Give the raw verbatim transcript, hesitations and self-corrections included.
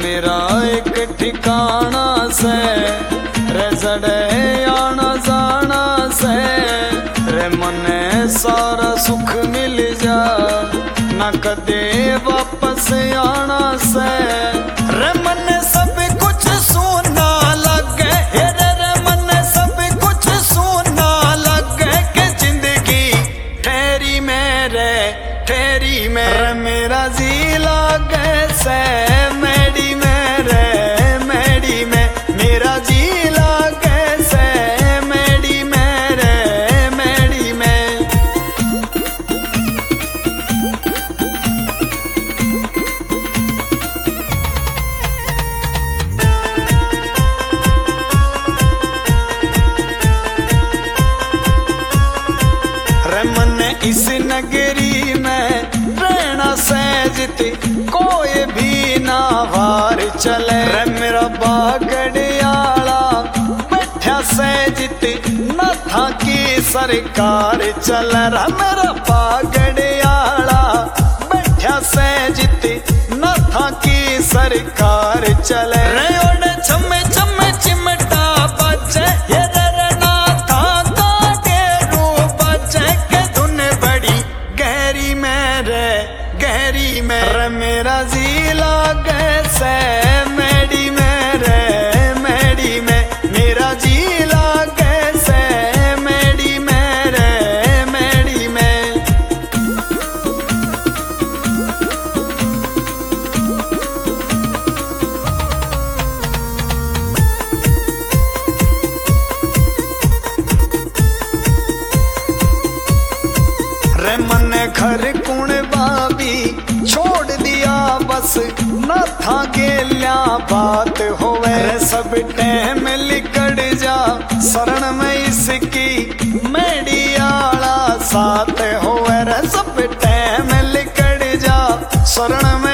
मेरा एक ठिकाना से रे जड़े आना जाना से रे मने सारा सुख मिल जा ना कदे वापस आना से रे मने सब कुछ सोना लगे रे रे मने सब कुछ सोना लगे के जिंदगी ठहरी मेरे ठहरी मेरे मेरा जी लागे से मेरी मेरे मेरी में मेरा जी लागे से मेरी मेरे मेरी में रे मने इस नगरी में रहना सहजती कोई भी ना वार चले रे मेरा बागड़ियाला बैठा सहजती न था की सरकार चले रे मेरा बागड़ियाला बैठा सहजती न था की सरकार चले रे ओने छमे छमे चिमटा बजे ये रे रे ना था काटे रूप बजे के धुन बड़ी गहरी मेरे गहरी मेरे मेरा जी लागे से मेरी मेरे मेरी में मेरा जी लागे से मेरी मेरे मेरी में रे मने घर कुण बाबी छोड़ दिया बस न था गेल्या बात होवे रे सब टाइम लिकड़ जा शरण में इसकी मेडियाला साथ होवे रे सब टाइम लिकड़ जा शरण में